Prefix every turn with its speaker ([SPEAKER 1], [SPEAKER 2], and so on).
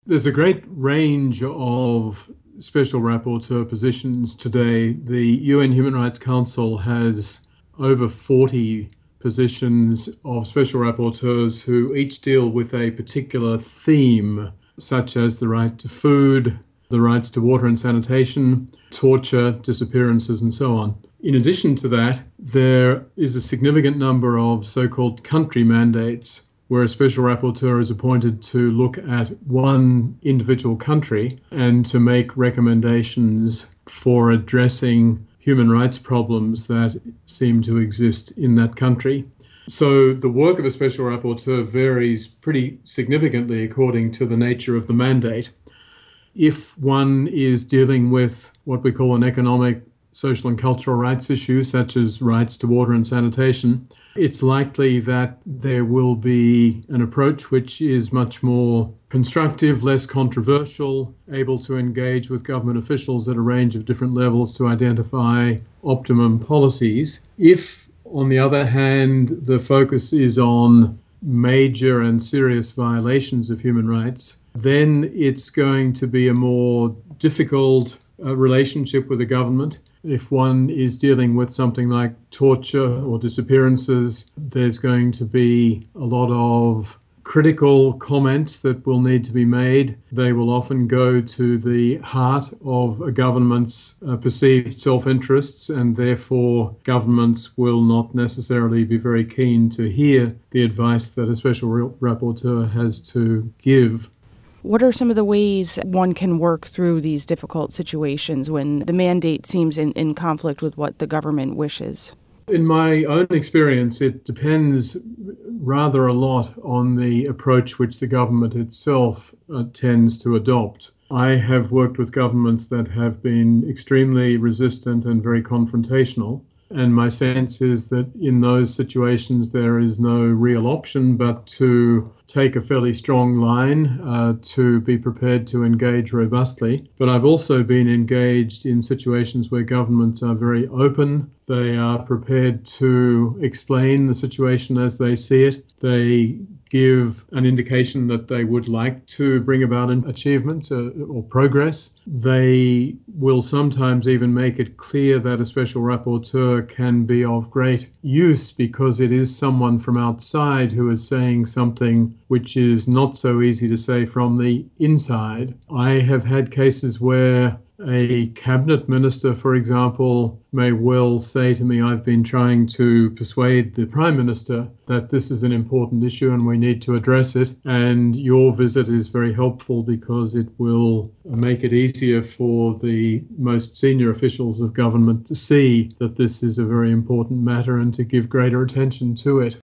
[SPEAKER 1] There's a great range of special rapporteur positions today. The UN Human Rights Council has over 40 positions of special rapporteurs who each deal with a particular theme, such as the right to food, the rights to water and sanitation, torture, disappearances, and so on. In addition to that, there is a significant number of so-called country mandates, where a special rapporteur is appointed to look at one individual country and to make recommendations for addressing human rights problems that seem to exist in that country. So the work of a special rapporteur varies pretty significantly according to the nature of the mandate. If one is dealing with what we call an economic, social and cultural rights issue, such as rights to water and sanitation, it's likely that there will be an approach which is much more constructive, less controversial, able to engage with government officials at a range of different levels to identify optimum policies. If, on the other hand, the focus is on major and serious violations of human rights, then it's going to be a more difficult relationship with the government. If one is dealing with something like torture or disappearances, there's going to be a lot of critical comments that will need to be made. They will often go to the heart of a government's perceived self-interests, and therefore governments will not necessarily be very keen to hear the advice that a special rapporteur has to give.
[SPEAKER 2] What are some of the ways one can work through these difficult situations when the mandate seems in conflict with what the government wishes?
[SPEAKER 1] In my own experience, it depends rather a lot on the approach which the government itself tends to adopt. I have worked with governments that have been extremely resistant and very confrontational. And my sense is that in those situations, there is no real option but to take a fairly strong line, to be prepared to engage robustly. But I've also been engaged in situations where governments are very open. They are prepared to explain the situation as they see it. They give an indication that they would like to bring about an achievement or progress. They will sometimes even make it clear that a special rapporteur can be of great use because it is someone from outside who is saying something which is not so easy to say from the inside. I have had cases where a cabinet minister, for example, may well say to me, I've been trying to persuade the Prime Minister that this is an important issue and we need to address it. And your visit is very helpful because it will make it easier for the most senior officials of government to see that this is a very important matter and to give greater attention to it.